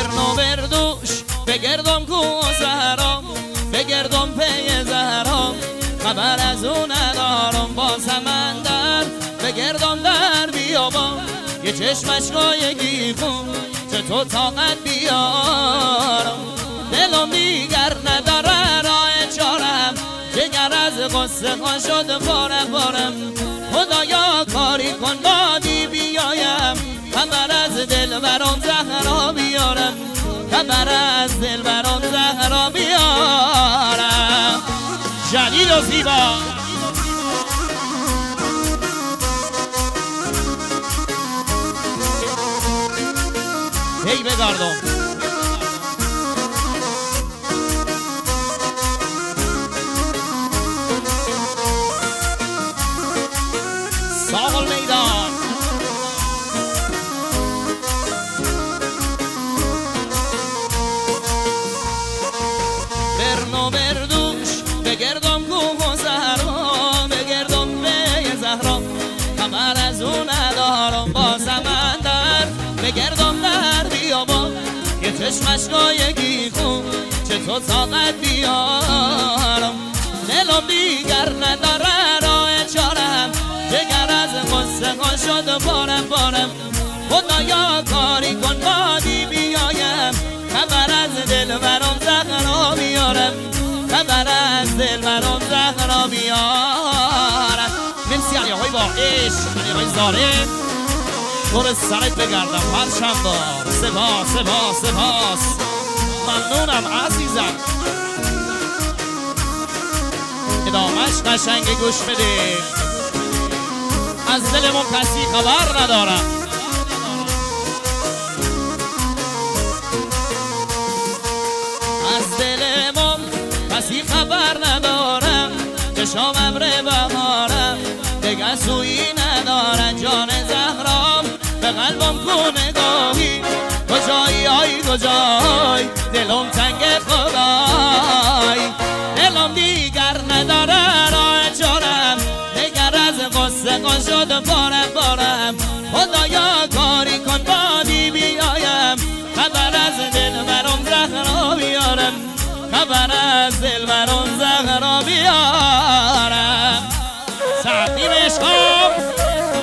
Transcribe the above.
برنو بردوش بگردم کو زهرام، بگردم پی زهرام، خبر از اون ندارم. با سمندر بگردم در بیابان، یه چشمش رو یکی خون چطور طاقت بیارم. دلم دیگر نداره راه چارم، جگر از غصه ها شد پاره پارم. خدایا کاری کن بادی بیایم، خبر از دل برام زهرا بیارم، خبر از دل برام زهرا بیارم. جلیل و زیبا هی بگردم ساقل میدان. برنو بردوش بگردم گوه و زهرا، بگردم به زهرا، خبر از اون ندارم. با سمندر بگردم در بیابان، یه چشمش رو یکی خون چطور طاقت بیارم. دلم دیگر نداره راه چارم، جگر از غصه ها شد پارم پارم. خدایا کاری کن بادی بیایم، خبر از دل برام زهرا بیارم، خبر از دل برام زهرا بیارم. مرسی علی های با عشق، علی های زاره دور سرت بگردم پرچم دار. سپاس سپاس سپاس، ممنونم عزیزم. ادامش قشنگ گوش بده. از دلمون کسی خبر ندارم، از دلمون کسی خبر ندارم. چشام ابر بهارم دیگه سویی ندارن. جان زهرام به قلبم کو نگاهی، کجایی آی کجای دلم تنگ خدای. دلم دیگر نداره راه چارم، دیگر از غصه ها شد پارم پارم. خدایا کاری کن بادی بیایم، خبر از دل برام زهرا بیارم، خبر از دل برام زهرا بیارم.